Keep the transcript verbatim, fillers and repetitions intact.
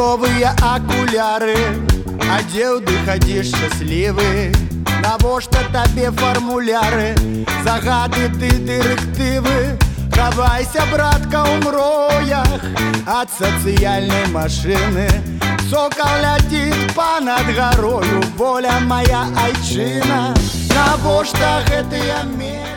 ружовыя акуляры, адзеў ды хадзіш шчаслівы. Навошта табе фармуляры, загады ты дырэктывы? Хавайся, братка, ў мроях ад сацыяльнай машыны. Сокал ляціць панад гарою, воля моя айчына. Навошта гэтыя меры?